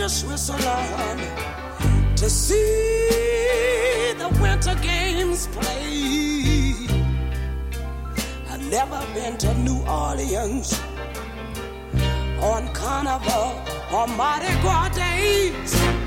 to Switzerland to see the Winter Games play. I've never been to New Orleans on Carnival or Mardi Gras days.